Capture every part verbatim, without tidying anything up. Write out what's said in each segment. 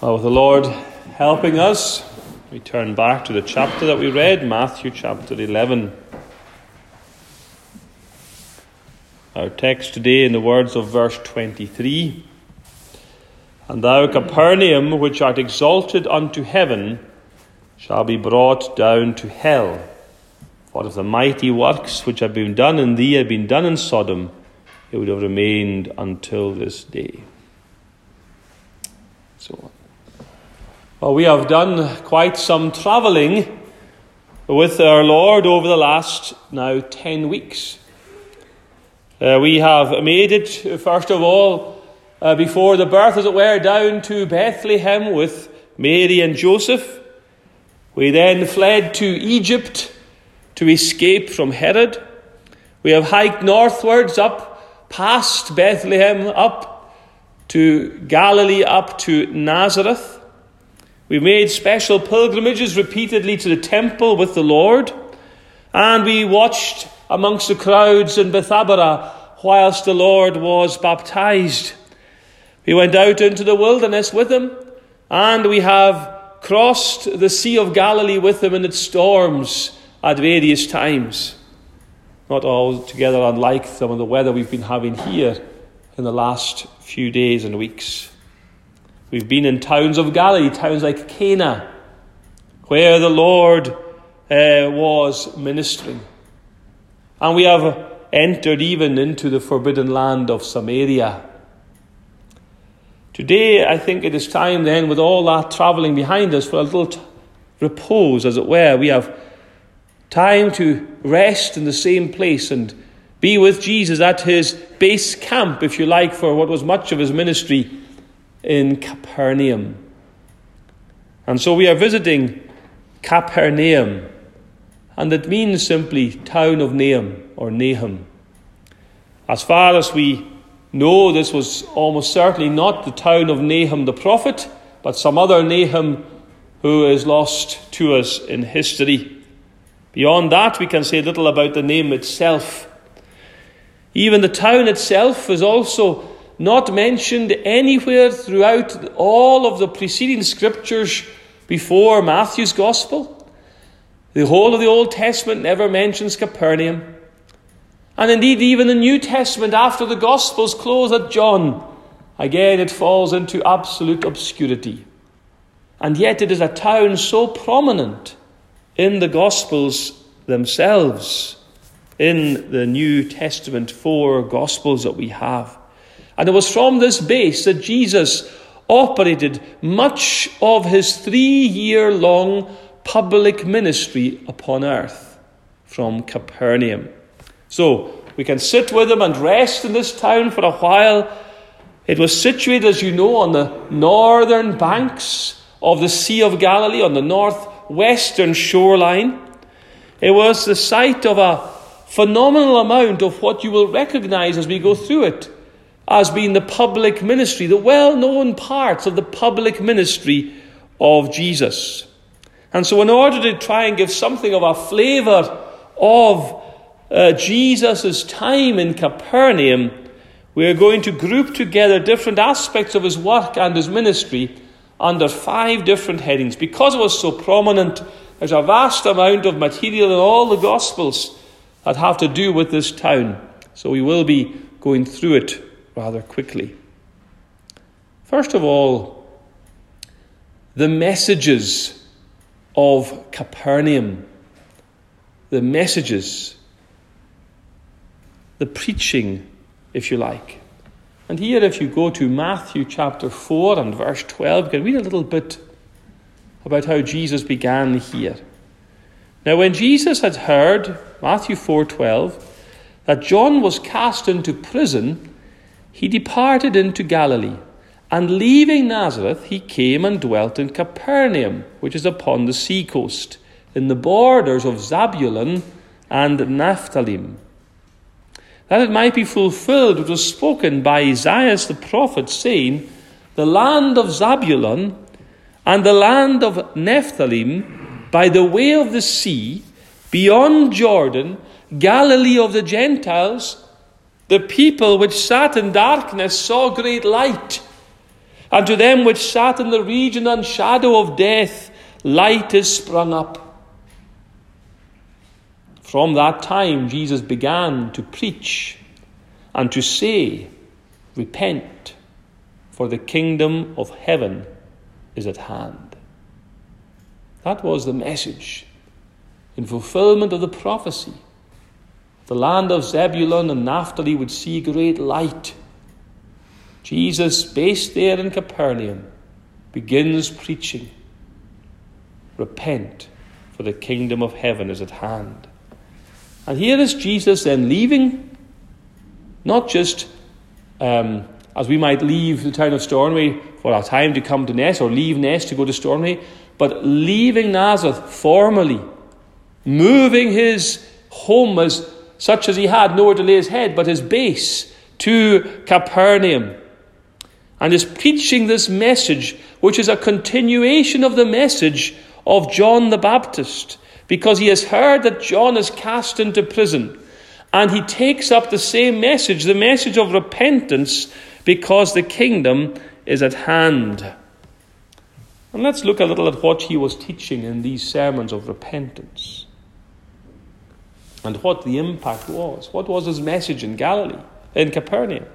Well, with the Lord helping us, we turn back to the chapter that we read, Matthew chapter eleven. Our text today in the words of verse twenty-three. And thou, Capernaum, which art exalted unto heaven, shall be brought down to hell. For if the mighty works which have been done in thee had been done in Sodom, it would have remained until this day. So, well, we have done quite some travelling with our Lord over the last now ten weeks. Uh, we have made it, first of all, uh, before the birth, as it were, down to Bethlehem with Mary and Joseph. We then fled to Egypt to escape from Herod. We have hiked northwards up past Bethlehem, up to Galilee, up to Nazareth. We've made special pilgrimages repeatedly to the temple with the Lord. And we watched amongst the crowds in Bethabara whilst the Lord was baptized. We went out into the wilderness with him, and we have crossed the Sea of Galilee with him in its storms at various times. Not altogether unlike some of the weather we've been having here in the last few days and weeks. We've been in towns of Galilee, towns like Cana, where the Lord uh, was ministering. And we have entered even into the forbidden land of Samaria. Today, I think it is time then, with all that travelling behind us, for a little t- repose, as it were. We have time to rest in the same place and be with Jesus at his base camp, if you like, for what was much of his ministry in Capernaum. And so we are visiting Capernaum, and it means simply town of Nahum or Nahum. As far as we know, this was almost certainly not the town of Nahum the prophet, but some other Nahum who is lost to us in history. Beyond that, we can say little about the name itself. Even the town itself is also not mentioned anywhere throughout all of the preceding scriptures before Matthew's Gospel. The whole of the Old Testament never mentions Capernaum. And indeed, even the New Testament, after the Gospels close at John, again it falls into absolute obscurity. And yet it is a town so prominent in the Gospels themselves, in the New Testament four Gospels that we have. And it was from this base that Jesus operated much of his three-year-long public ministry upon earth, from Capernaum. So we can sit with him and rest in this town for a while. It was situated, as you know, on the northern banks of the Sea of Galilee, on the northwestern shoreline. It was the site of a phenomenal amount of what you will recognize as we go through it as being the public ministry, the well-known parts of the public ministry of Jesus. And so in order to try and give something of a flavour of uh, Jesus' time in Capernaum, we are going to group together different aspects of his work and his ministry under five different headings. Because it was so prominent, there's a vast amount of material in all the Gospels that have to do with this town. So we will be going through it rather quickly. First of all, the messages of Capernaum. The messages. The preaching, if you like. And here, if you go to Matthew chapter four and verse twelve, you can read a little bit about how Jesus began here. Now, when Jesus had heard, Matthew four twelve, that John was cast into prison, he departed into Galilee, and leaving Nazareth, he came and dwelt in Capernaum, which is upon the sea coast, in the borders of Zabulon and Naphtali, that it might be fulfilled which was spoken by Isaiah the prophet, saying, the land of Zabulon and the land of Naphtali, by the way of the sea, beyond Jordan, Galilee of the Gentiles, the people which sat in darkness saw great light. And to them which sat in the region and shadow of death, light is sprung up. From that time, Jesus began to preach and to say, repent, for the kingdom of heaven is at hand. That was the message in fulfillment of the prophecy. The land of Zebulun and Naphtali would see great light. Jesus, based there in Capernaum, begins preaching, repent, for the kingdom of heaven is at hand. And here is Jesus then leaving, not just um, as we might leave the town of Stornoway for our time to come to Ness, or leave Ness to go to Stornoway, but leaving Nazareth formally, moving his home as such as he had nowhere to lay his head, but his base to Capernaum. And is preaching this message, which is a continuation of the message of John the Baptist, because he has heard that John is cast into prison. And he takes up the same message, the message of repentance, because the kingdom is at hand. And let's look a little at what he was teaching in these sermons of repentance, and what the impact was. What was his message in Galilee, in Capernaum?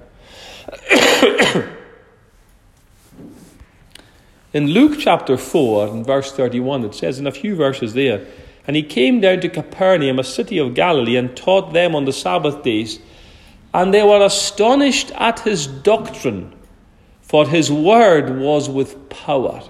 In Luke chapter four, and verse thirty-one, it says in a few verses there, and he came down to Capernaum, a city of Galilee, and taught them on the Sabbath days. And they were astonished at his doctrine, for his word was with power.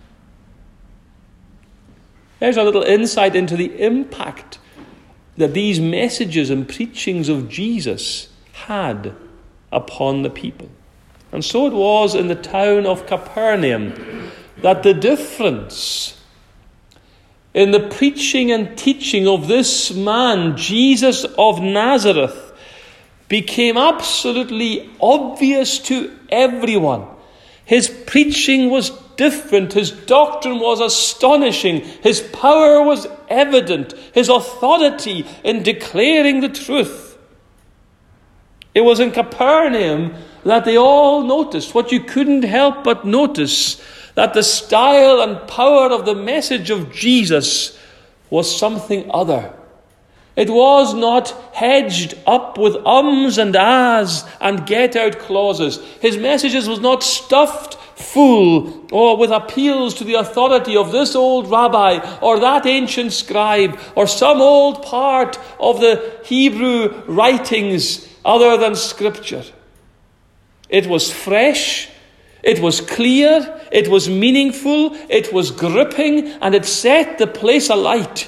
There's a little insight into the impact that these messages and preachings of Jesus had upon the people. And so it was in the town of Capernaum that the difference in the preaching and teaching of this man, Jesus of Nazareth, became absolutely obvious to everyone. His preaching was different. His doctrine was astonishing. His power was evident. His authority in declaring the truth. It was in Capernaum that they all noticed what you couldn't help but notice, that the style and power of the message of Jesus was something other. It was not hedged up with ums and ahs and get-out clauses. His messages was not stuffed full or with appeals to the authority of this old rabbi or that ancient scribe or some old part of the Hebrew writings other than Scripture. It was fresh, it was clear, it was meaningful, it was gripping, and it set the place alight.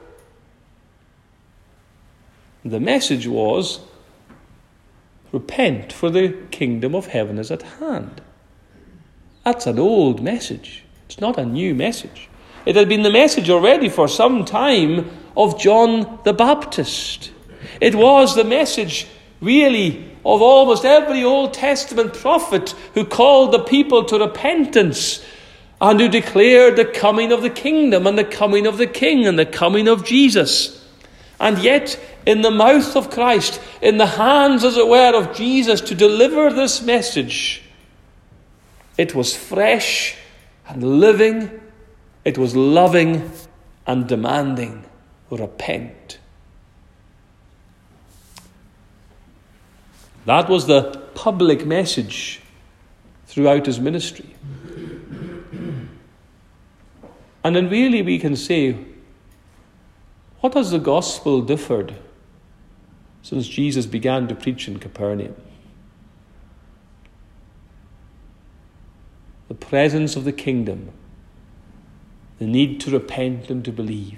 The message was, repent, for the kingdom of heaven is at hand. That's an old message. It's not a new message. It had been the message already for some time of John the Baptist. It was the message, really, of almost every Old Testament prophet who called the people to repentance and who declared the coming of the kingdom and the coming of the King and the coming of Jesus. And yet, in the mouth of Christ, in the hands, as it were, of Jesus to deliver this message, it was fresh and living, it was loving and demanding. Repent. That was the public message throughout his ministry. And then really we can say, what has the gospel differed since Jesus began to preach in Capernaum? The presence of the kingdom, the need to repent and to believe.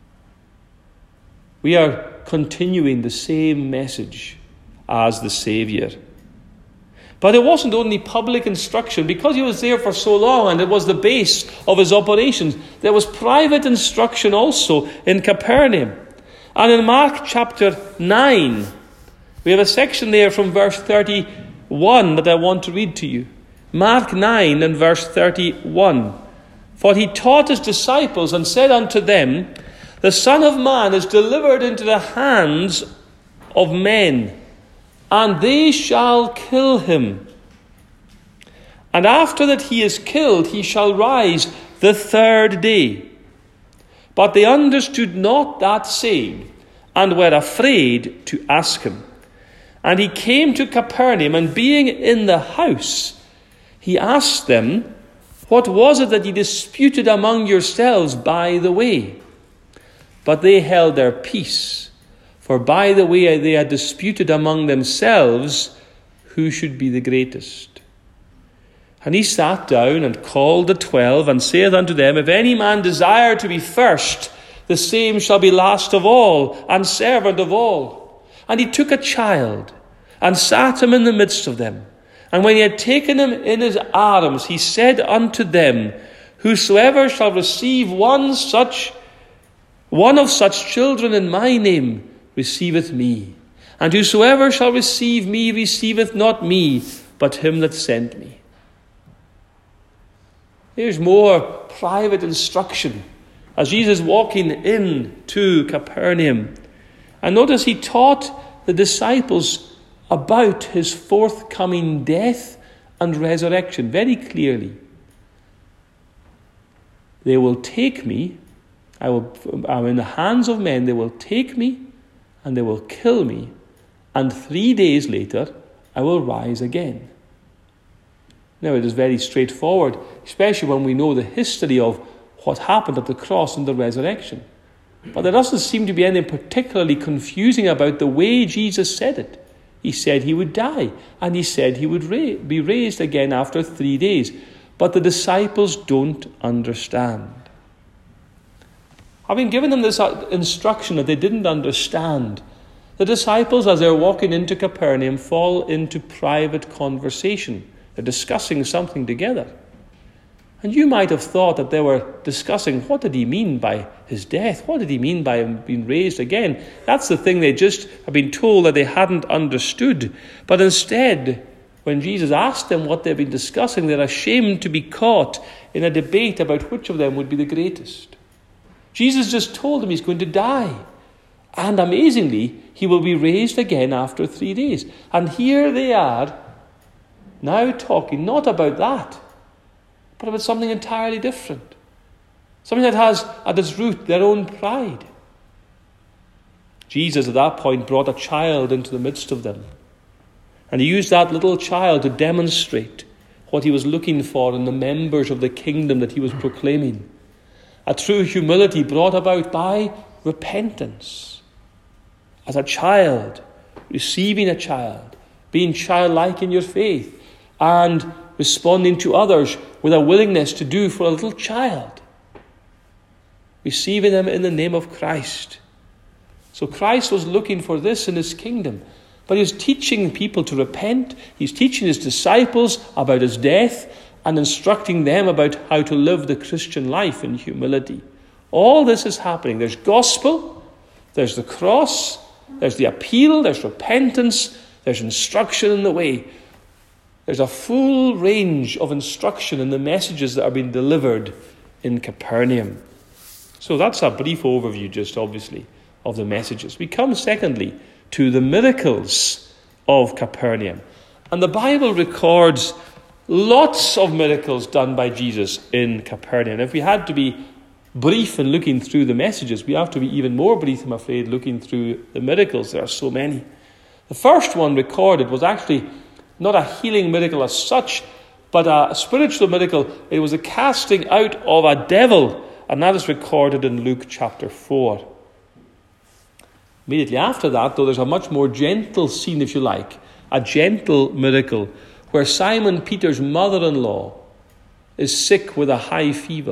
We are continuing the same message as the Saviour. But it wasn't only public instruction. Because he was there for so long and it was the base of his operations, there was private instruction also in Capernaum. And in Mark chapter nine, we have a section there from verse thirty-one that I want to read to you. Mark nine and verse thirty-one. For he taught his disciples and said unto them, the Son of Man is delivered into the hands of men, and they shall kill him. And after that he is killed, he shall rise the third day. But they understood not that saying, and were afraid to ask him. And he came to Capernaum, and being in the house, he asked them, What was it that ye disputed among yourselves by the way? But they held their peace, for by the way they had disputed among themselves who should be the greatest. And he sat down and called the twelve, and saith unto them, If any man desire to be first, the same shall be last of all, and servant of all. And he took a child, and sat him in the midst of them. And when he had taken him in his arms, he said unto them, Whosoever shall receive one such, one of such children in my name, receiveth me. And whosoever shall receive me, receiveth not me, but him that sent me. Here's more private instruction as Jesus walking in to Capernaum. And notice he taught the disciples about his forthcoming death and resurrection very clearly. They will take me, I will, I'm in the hands of men, they will take me and they will kill me, and three days later I will rise again. Now, it is very straightforward, especially when we know the history of what happened at the cross and the resurrection. But there doesn't seem to be anything particularly confusing about the way Jesus said it. He said he would die, and he said he would ra- be raised again after three days. But the disciples don't understand. Having given them this instruction that they didn't understand, the disciples, as they're walking into Capernaum, fall into private conversation. They're discussing something together. And you might have thought that they were discussing, what did he mean by his death? What did he mean by him being raised again? That's the thing they just have been told that they hadn't understood. But instead, when Jesus asked them what they've been discussing, they're ashamed to be caught in a debate about which of them would be the greatest. Jesus just told them he's going to die. And amazingly, he will be raised again after three days. And here they are, now talking not about that, but about something entirely different. Something that has at its root their own pride. Jesus at that point brought a child into the midst of them. And he used that little child to demonstrate what he was looking for in the members of the kingdom that he was proclaiming. A true humility brought about by repentance. As a child, receiving a child, being childlike in your faith, and responding to others with a willingness to do for a little child. Receiving them in the name of Christ. So Christ was looking for this in his kingdom. But he was teaching people to repent. He's teaching his disciples about his death and instructing them about how to live the Christian life in humility. All this is happening. There's gospel, there's the cross, there's the appeal, there's repentance, there's instruction in the way. There's a full range of instruction in the messages that are being delivered in Capernaum. So that's a brief overview, just obviously, of the messages. We come, secondly, to the miracles of Capernaum. And the Bible records lots of miracles done by Jesus in Capernaum. If we had to be brief in looking through the messages, we have to be even more brief, I'm afraid, looking through the miracles. There are so many. The first one recorded was actually not a healing miracle as such, but a spiritual miracle. It was a casting out of a devil, and that is recorded in Luke chapter four. Immediately after that, though, there's a much more gentle scene, if you like, a gentle miracle, where Simon Peter's mother-in-law is sick with a high fever.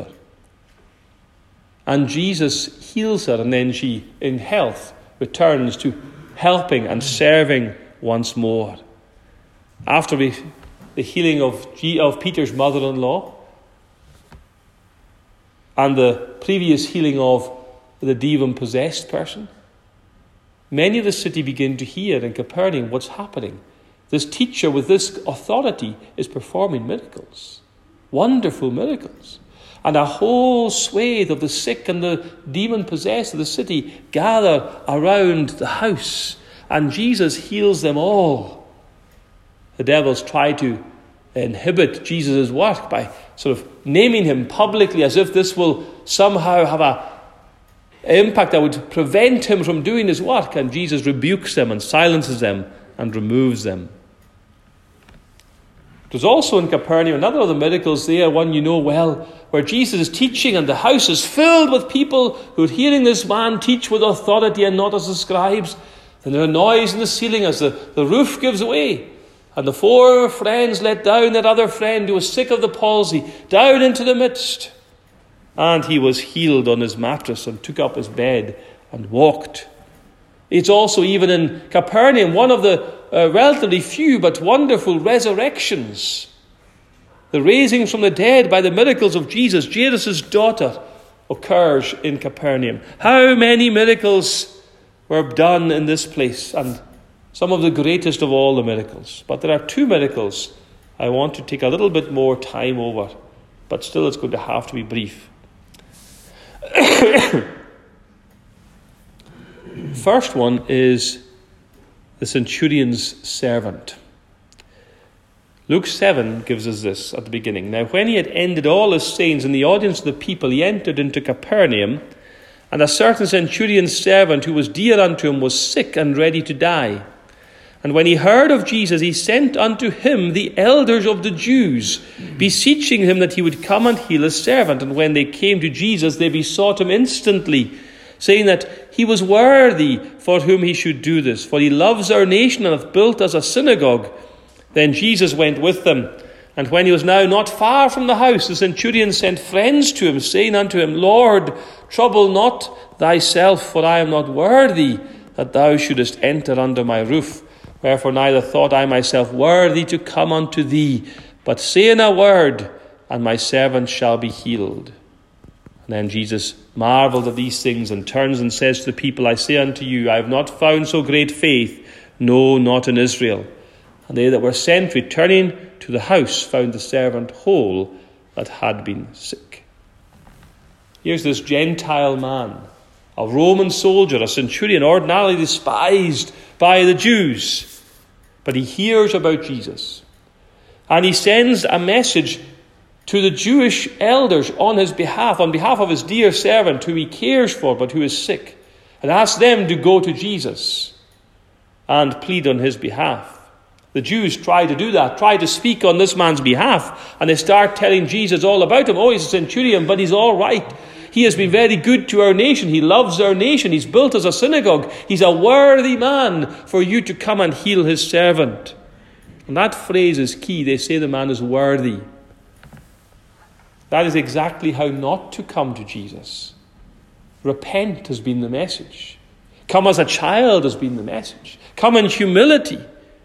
And Jesus heals her, and then she, in health, returns to helping and serving once more. After the healing of, G, of Peter's mother-in-law and the previous healing of the demon-possessed person, many of the city begin to hear in Capernaum what's happening. This teacher with this authority is performing miracles, wonderful miracles. And a whole swathe of the sick and the demon-possessed of the city gather around the house, and Jesus heals them all. The devils try to inhibit Jesus' work by sort of naming him publicly as if this will somehow have a impact that would prevent him from doing his work. And Jesus rebukes them and silences them and removes them. There's also in Capernaum another of the miracles there, one you know well, where Jesus is teaching and the house is filled with people who are hearing this man teach with authority and not as the scribes. Then there's a noise in the ceiling as the, the roof gives way. And the four friends let down that other friend who was sick of the palsy down into the midst. And he was healed on his mattress and took up his bed and walked. It's also even in Capernaum, one of the uh, relatively few but wonderful resurrections. The raising from the dead by the miracles of Jesus, Jairus' daughter, occurs in Capernaum. How many miracles were done in this place, and some of the greatest of all the miracles. But there are two miracles I want to take a little bit more time over, but still it's going to have to be brief. First one is the centurion's servant. Luke seven gives us this at the beginning. Now when he had ended all his sayings in the audience of the people, he entered into Capernaum, and a certain centurion's servant who was dear unto him was sick and ready to die. And when he heard of Jesus, he sent unto him the elders of the Jews, beseeching him that he would come and heal his servant. And when they came to Jesus, they besought him instantly, saying that he was worthy for whom he should do this, for he loves our nation and hath built us a synagogue. Then Jesus went with them. And when he was now not far from the house, the centurion sent friends to him, saying unto him, Lord, trouble not thyself, for I am not worthy that thou shouldest enter under my roof. Wherefore neither thought I myself worthy to come unto thee, but say in a word, and my servant shall be healed. And then Jesus marveled at these things, and turns and says to the people, I say unto you, I have not found so great faith, no, not in Israel. And they that were sent, returning to the house, found the servant whole that had been sick. Here's this Gentile man, a Roman soldier, a centurion, ordinarily despised by the Jews. But he hears about Jesus. And he sends a message to the Jewish elders on his behalf, on behalf of his dear servant who he cares for but who is sick, and asks them to go to Jesus and plead on his behalf. The Jews try to do that, try to speak on this man's behalf, and they start telling Jesus all about him. Oh, he's a centurion, but he's all right. He has been very good to our nation. He loves our nation. He's built us a synagogue. He's a worthy man for you to come and heal his servant. And that phrase is key. They say the man is worthy. That is exactly how not to come to Jesus. Repent has been the message. Come as a child has been the message. Come in humility.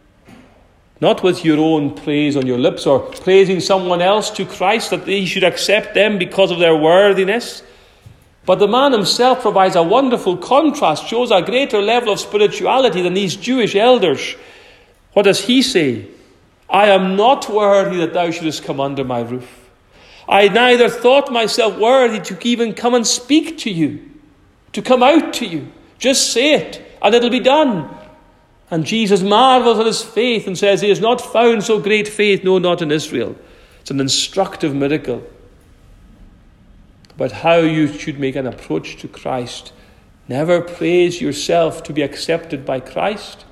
Not with your own praise on your lips or praising someone else to Christ that he should accept them because of their worthiness. But the man himself provides a wonderful contrast, shows a greater level of spirituality than these Jewish elders. What does he say? I am not worthy that thou shouldest come under my roof. I neither thought myself worthy to even come and speak to you, to come out to you. Just say it and it'll be done. And Jesus marvels at his faith and says he has not found so great faith, no, not in Israel. It's an instructive miracle about how you should make an approach to Christ. Never praise yourself to be accepted by Christ.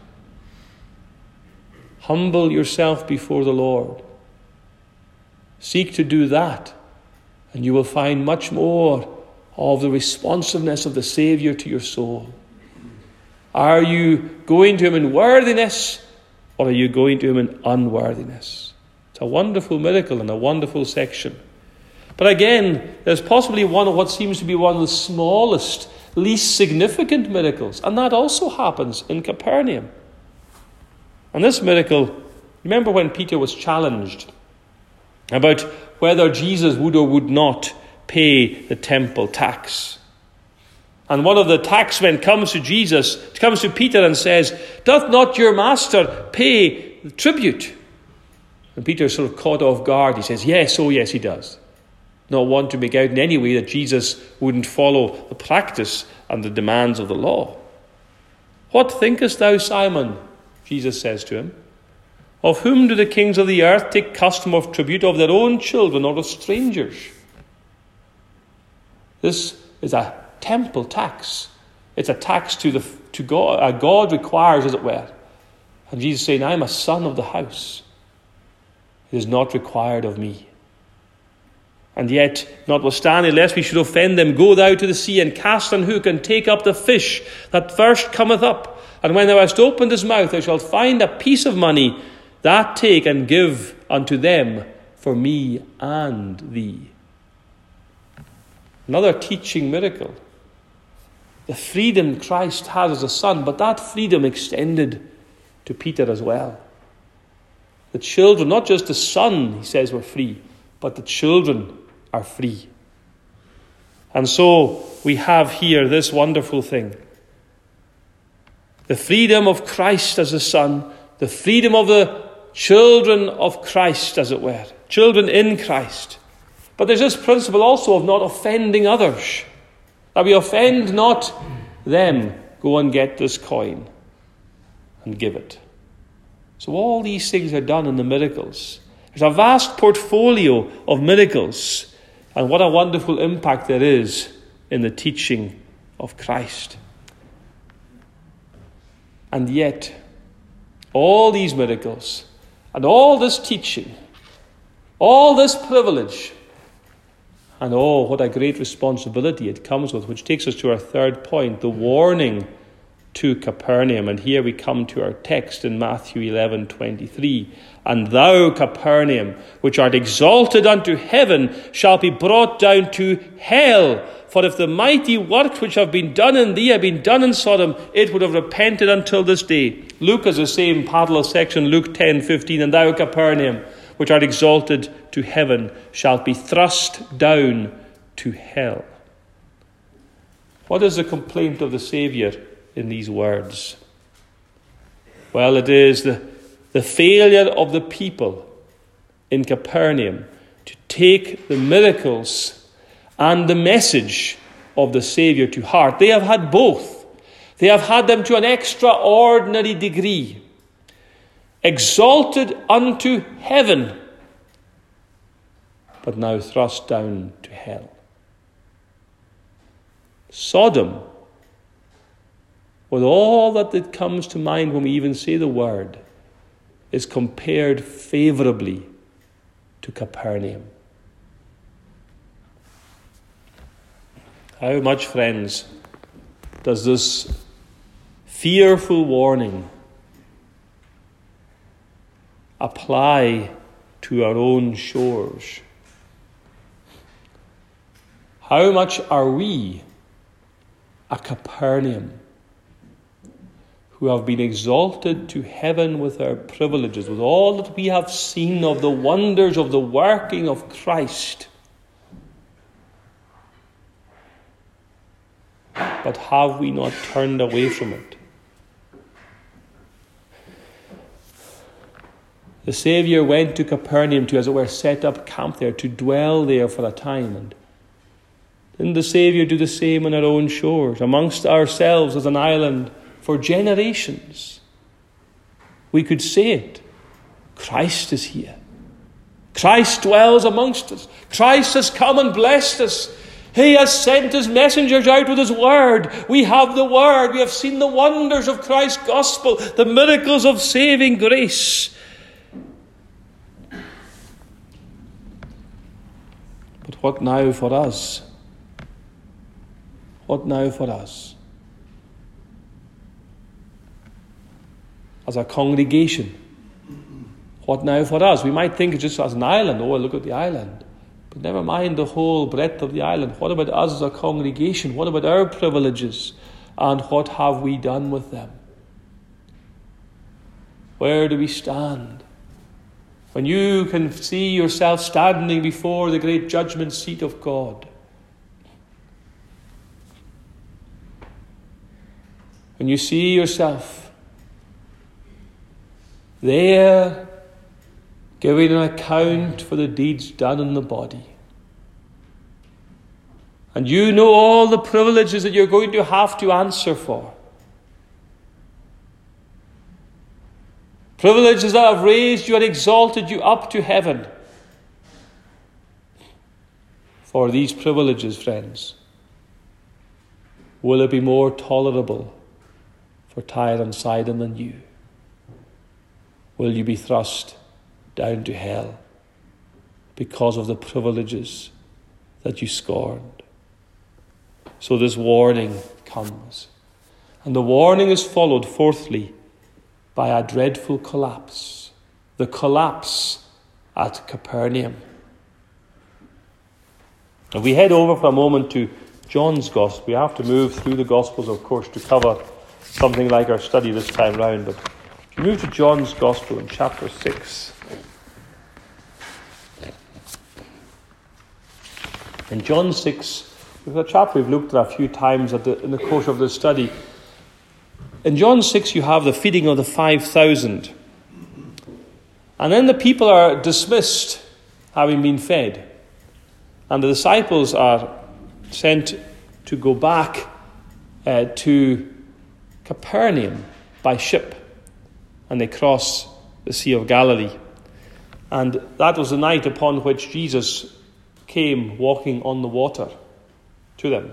Humble yourself before the Lord. Seek to do that, and you will find much more of the responsiveness of the Saviour to your soul. Are you going to him in worthiness, or are you going to him in unworthiness? It's a wonderful miracle and a wonderful section. But again, there's possibly one of what seems to be one of the smallest, least significant miracles, and that also happens in Capernaum. And this miracle, remember when Peter was challenged about whether Jesus would or would not pay the temple tax. And one of the taxmen comes to Jesus, comes to Peter and says, doth not your master pay the tribute? And Peter's sort of caught off guard. He says, yes, oh yes, he does. Not want to make out in any way that Jesus wouldn't follow the practice and the demands of the law. What thinkest thou, Simon? Jesus says to him. Of whom do the kings of the earth take custom of tribute? Of their own children or of strangers? This is a temple tax. It's a tax to the to God. Uh, God requires, as it were. And Jesus is saying, I am a son of the house. It is not required of me. And yet, notwithstanding, lest we should offend them, go thou to the sea and cast an hook and take up the fish that first cometh up. And when thou hast opened his mouth, thou shalt find a piece of money. That take and give unto them for me and thee. Another teaching miracle. The freedom Christ has as a son, but that freedom extended to Peter as well. The children, not just the son, he says, were free, but the children are free. And so we have here this wonderful thing. The freedom of Christ as a son, the freedom of the children of Christ, as it were, children in Christ. But there's this principle also of not offending others, that we offend not them. Go and get this coin and give it. So all these things are done in the miracles. There's a vast portfolio of miracles, and what a wonderful impact there is in the teaching of Christ. And yet, all these miracles and all this teaching, all this privilege, and oh, what a great responsibility it comes with, which takes us to our third point, the warning to Capernaum. And here we come to our text in Matthew eleven twenty-three. And thou, Capernaum, which art exalted unto heaven, shalt be brought down to hell. For if the mighty works which have been done in thee had been done in Sodom, it would have repented until this day. Luke has the same parallel section, Luke ten fifteen. And thou, Capernaum, which art exalted to heaven, shalt be thrust down to hell. What is the complaint of the Saviour in these words? Well, it is the, the failure of the people in Capernaum to take the miracles and the message of the Saviour to heart. They have had both. They have had them to an extraordinary degree. Exalted unto heaven, but now thrust down to hell. Sodom, with all that it comes to mind when we even say the word, is compared favourably to Capernaum. How much, friends, does this fearful warning apply to our own shores? How much are we a Capernaum who have been exalted to heaven with our privileges, with all that we have seen of the wonders of the working of Christ? But have we not turned away from it? The Saviour went to Capernaum to, as it were, set up camp there, to dwell there for a time. And didn't the Saviour do the same on our own shores, amongst ourselves as an island for generations? We could say it. Christ is here. Christ dwells amongst us. Christ has come and blessed us. He has sent his messengers out with his word. We have the word. We have seen the wonders of Christ's gospel, the miracles of saving grace. But what now for us? What now for us? As a congregation, what now for us? We might think just as an island. Oh, look at the island. But never mind the whole breadth of the island. What about us as a congregation? What about our privileges? And what have we done with them? Where do we stand? When you can see yourself standing before the great judgment seat of God, when you see yourself there giving an account for the deeds done in the body, and you know all the privileges that you're going to have to answer for, Privileges that have raised you and exalted you up to heaven. For these privileges, friends, will it be more tolerable for Tyre and Sidon than you? Will you be thrust down to hell because of the privileges that you scorned? So this warning comes. And the warning is followed, fourthly, by a dreadful collapse. The collapse at Capernaum. If we head over for a moment to John's Gospel, we have to move through the Gospels, of course, to cover something like our study this time round. But if you move to John's Gospel in chapter six. In John six, it's a chapter we've looked at a few times at the, in the course of this study. In John six, you have the feeding of the five thousand. And then the people are dismissed, having been fed. And the disciples are sent to go back uh, to Capernaum by ship. And they cross the Sea of Galilee. And that was the night upon which Jesus came walking on the water to them.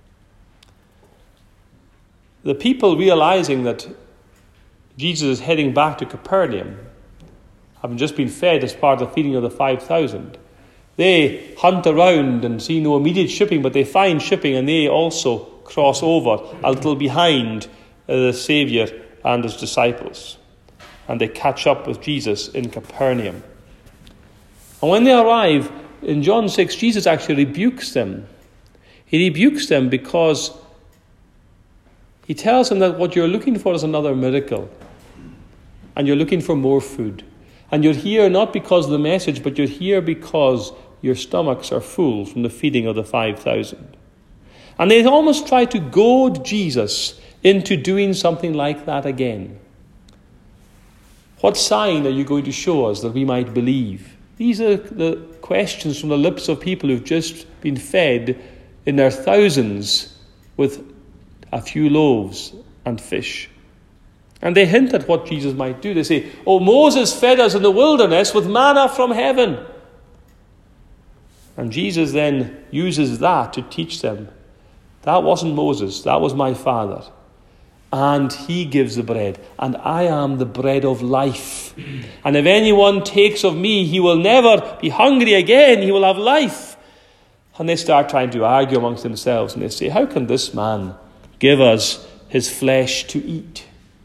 The people, realizing that Jesus is heading back to Capernaum, having just been fed as part of the feeding of the five thousand, they hunt around and see no immediate shipping, but they find shipping, and they also cross over a little behind the Saviour and his disciples. And they catch up with Jesus in Capernaum. And when they arrive in John six, Jesus actually rebukes them. He rebukes them because he tells them that what you're looking for is another miracle. And you're looking for more food. And you're here not because of the message, but you're here because your stomachs are full from the feeding of the five thousand. And they almost try to goad Jesus into doing something like that again. What sign are you going to show us that we might believe? These are the questions from the lips of people who've just been fed in their thousands with a few loaves and fish. And they hint at what Jesus might do. They say, "Oh, Moses fed us in the wilderness with manna from heaven." And Jesus then uses that to teach them, that wasn't Moses, that was my Father. And he gives the bread, and I am the bread of life. And if anyone takes of me, he will never be hungry again, he will have life. And they start trying to argue amongst themselves, and they say, how can this man give us his flesh to eat?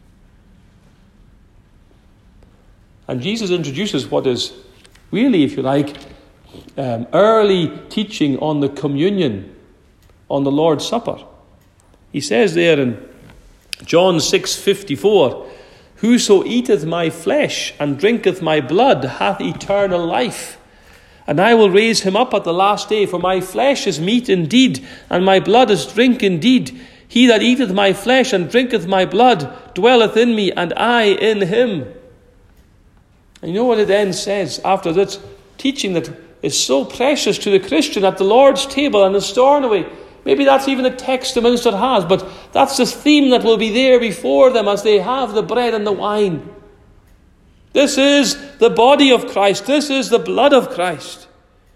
And Jesus introduces what is really, if you like, um, early teaching on the communion, on the Lord's Supper. He says there in John six fifty-four, "Whoso eateth my flesh and drinketh my blood hath eternal life. And I will raise him up at the last day, for my flesh is meat indeed, and my blood is drink indeed. He that eateth my flesh and drinketh my blood dwelleth in me, and I in him." And you know what it then says after that teaching that is so precious to the Christian at the Lord's table and is stored away? Maybe that's even a text the minister has, but that's the theme that will be there before them as they have the bread and the wine. This is the body of Christ. This is the blood of Christ.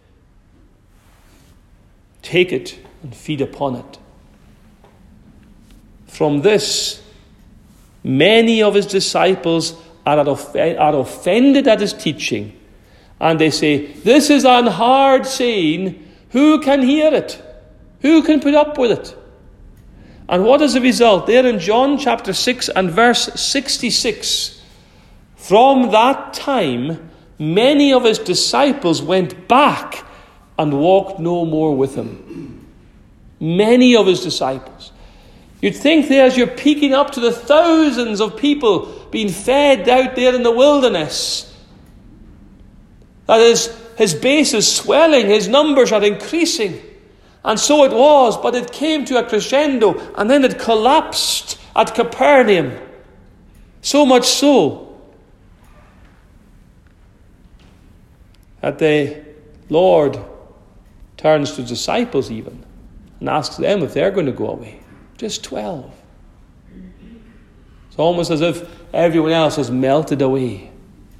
Take it and feed upon it. From this, many of his disciples are, are offended at his teaching. And they say, this is an hard saying. Who can hear it? Who can put up with it? And what is the result? There in John chapter six and verse sixty-six. From that time, many of his disciples went back and walked no more with him. Many of his disciples. You'd think there, as you're peeking up to the thousands of people being fed out there in the wilderness, that his, his base is swelling, his numbers are increasing. And so it was, but it came to a crescendo, and then it collapsed at Capernaum. So much so that the Lord turns to disciples even and asks them if they're going to go away. Just twelve. It's almost as if everyone else has melted away.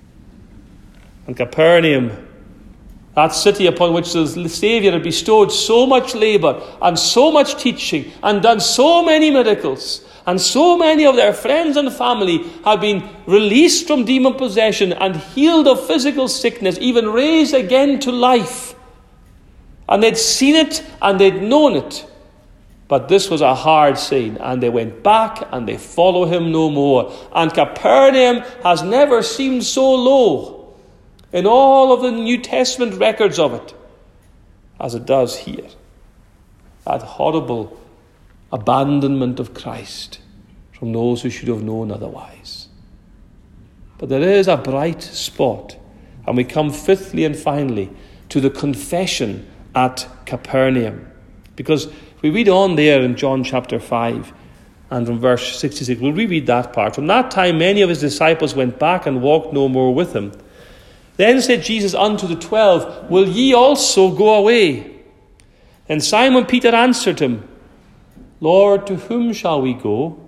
And Capernaum, that city upon which the Saviour had bestowed so much labour and so much teaching and done so many miracles, and so many of their friends and family had been released from demon possession and healed of physical sickness, even raised again to life. And they'd seen it and they'd known it. But this was a hard scene, and they went back and they follow him no more. And Capernaum has never seemed so low in all of the New Testament records of it as it does here. That horrible abandonment of Christ from those who should have known otherwise. But there is a bright spot, and we come fifthly and finally to the confession at Capernaum. Because we read on there in John chapter five and from verse sixty-six, we'll reread that part. From that time many of his disciples went back and walked no more with him. Then said Jesus unto the twelve, Will ye also go away? And Simon Peter answered him, Lord, to whom shall we go?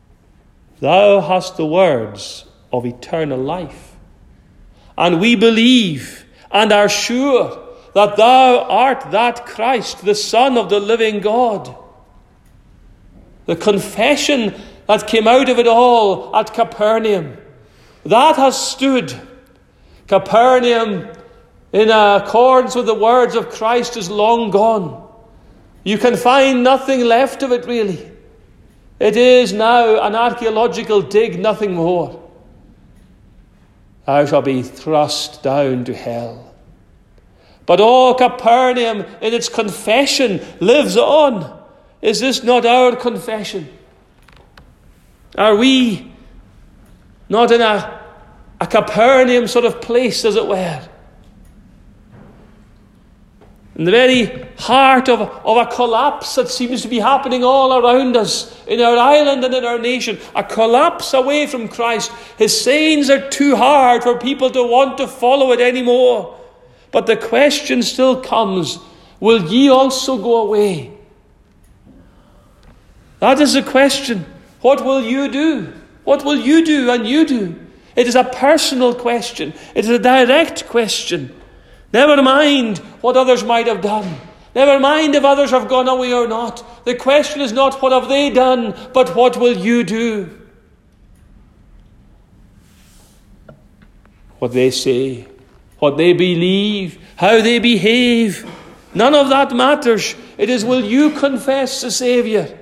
Thou hast the words of eternal life. And we believe and are sure that thou art that Christ, the Son of the living God. The confession that came out of it all at Capernaum, that has stood. Capernaum, in accordance with the words of Christ, is long gone. You can find nothing left of it, really. It is now an archaeological dig, nothing more. Thou shalt be thrust down to hell. But all Capernaum, in its confession, lives on. Is this not our confession? Are we not in a A Capernaum sort of place, as it were? In the very heart of, of a collapse that seems to be happening all around us, in our island and in our nation. A collapse away from Christ. His sayings are too hard for people to want to follow it anymore. But the question still comes, will ye also go away? That is the question. What will you do? What will you do and you do? It is a personal question. It is a direct question. Never mind what others might have done. Never mind if others have gone away or not. The question is not what have they done, but what will you do? What they say, what they believe, how they behave, none of that matters. It is, will you confess the Saviour?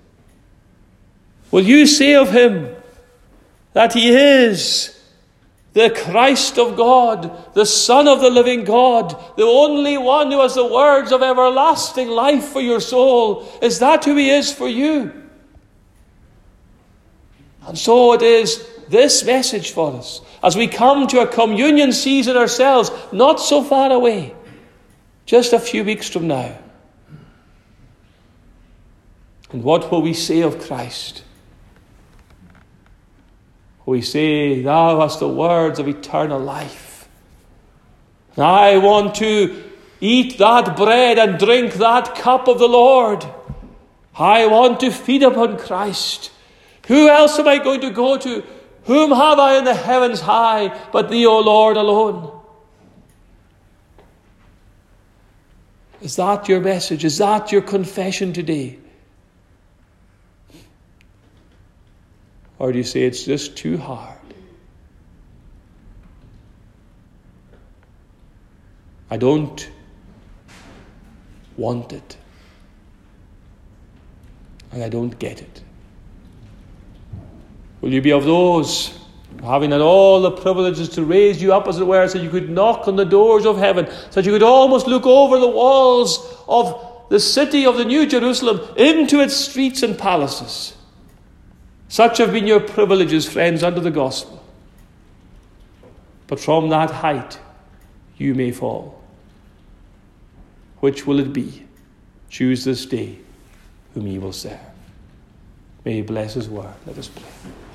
Will you say of him that he is the Christ of God, the Son of the living God, the only one who has the words of everlasting life for your soul? Is that who he is for you? And so it is this message for us as we come to a communion season ourselves, not so far away, just a few weeks from now. And what will we say of Christ? We say, thou hast the words of eternal life. And I want to eat that bread and drink that cup of the Lord. I want to feed upon Christ. Who else am I going to go to? Whom have I in the heavens high but thee, O Lord, alone? Is that your message? Is that your confession today? Or do you say it's just too hard? I don't want it. And I don't get it. Will you be of those having had all the privileges to raise you up, as it were, so you could knock on the doors of heaven, so that you could almost look over the walls of the city of the New Jerusalem into its streets and palaces? Such have been your privileges, friends, under the gospel. But from that height you may fall. Which will it be? Choose this day whom ye will serve. May he bless his word. Let us pray.